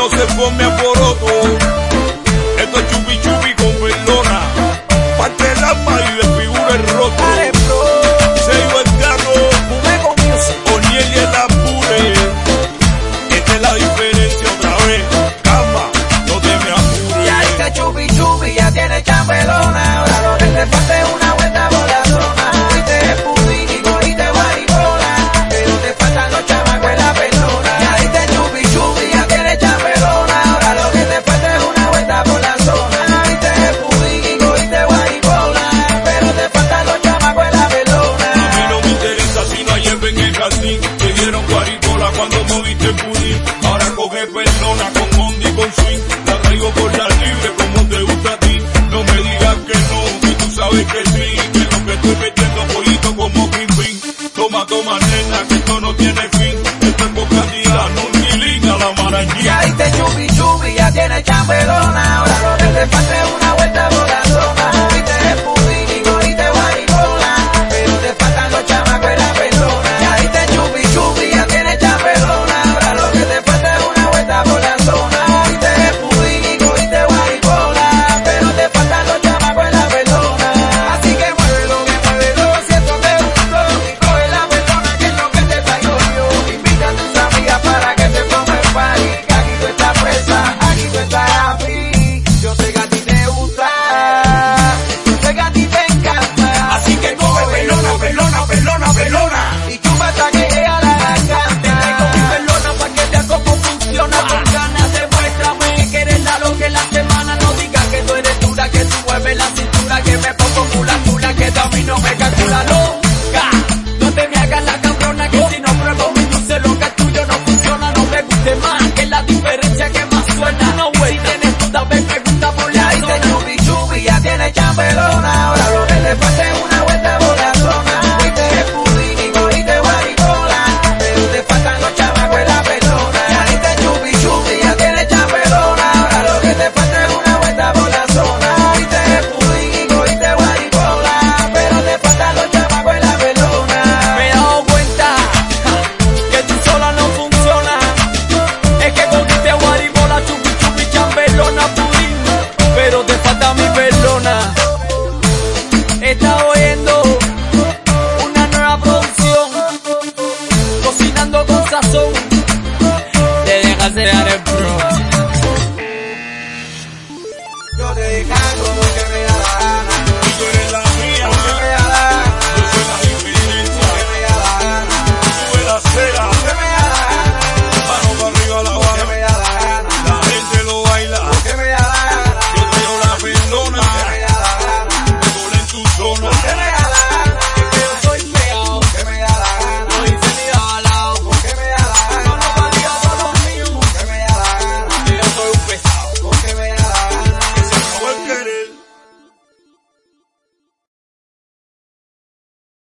no se forme alboroto. Esto es chupi chupi con pelona, parte el alma y desfigura el roto. Se iba el carro, Oniel y el apure. Esta es la diferencia otra vez, calma, no te me apures. Ya este chupi chupi ya tiene chambelona, ahora lo que te falta es una vuelta por la zona. Fuiste el pudín y cogiste guaribola, pero te faltan los chamacos en la pelona. Ya este chupi chupi ya tiene chambelona, ahora lo que te falta es una vuelta por la zona. Fuiste el pudín y cogiste guaribola, pero te faltan los chamacos en la pelona. A mí no me interesa si no hay en el jardín, te dieron guaribola cuando moviste el pudín. Ahora coge pelona con mondi y con swing, la traigo por la libre como te gusta a ti. No me digas que no, que tú sabes que sí, que lo que estoy metiendo pollito como Kingpin. Toma, toma nena, que esto no tiene fin, esto es bocadilla, no ni liga la marañita. Ya este chupi chupi ya tiene chambelona, ahora lo que te falta es una vuelta por la zona. Fuiste el pudín y cogiste guaribola, pero te faltan los chamacos en la pelona. Ya este chupi chupi ya tiene chambelona, ahora lo que te falta es una vuelta por la zona. Fuiste el pudín y cogiste guaribola, pero te faltan los chamacos en la pelona. Así que muévelo, siento que gusto y coge la pelona, que es lo que te traigo yo. Invita a tus amigas para que te pongan el party, que aquí tú estás presa, aquí tú estás happy. Yo sé que a ti te gusta, yo sé que a ti te encanta. Así que coge pelona, pelona, pelona, pelona. Y chupa hasta que llegue a la garganta. Tengo mi pelona pa' que veas cómo funciona. Con ganas demuéstrame que eres la loca en la semana. No digas que tú eres dura, que tú mueves la cintura, que me pongo chula, que a mí no me calcula loca. No te me hagas la cabrona, que si no pruebo mi dulce lo que es tuyo no funciona. No me guste más, que es la diferencia que más suena. No, güey, si tienes duda, me pregunta por la zona. Ya hice chupi chupi, ya tiene chambelona, ahora lo que te falta es una vuelta por la zona. Fuiste el pudín y cogiste guaribola, pero te faltan los chamacos en la pelona. Ya hice chupi chupi, ya tiene chambelona, ahora lo que te falta es una vuelta por la zona. Fuiste el pudín y cogiste guaribola, pero te faltan los chamacos en la pelona. Me he dado cuenta que tú sola no funciona, es que cogiste guaribola, chupi chupi, chambelona, pudín, pero te falta mi pelona. Está oyendo una nueva producción, cocinando con sazón.